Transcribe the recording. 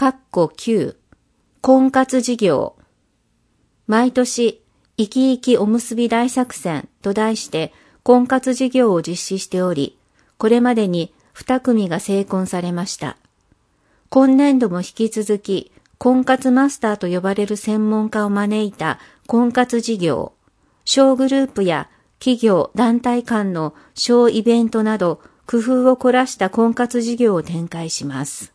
9婚活事業。毎年、生き生きおむすび大作戦と題して婚活事業を実施しており、これまでに2組が成婚されました。今年度も引き続き、婚活マスターと呼ばれる専門家を招いた婚活事業、小グループや企業・団体間の小イベントなど工夫を凝らした婚活事業を展開します。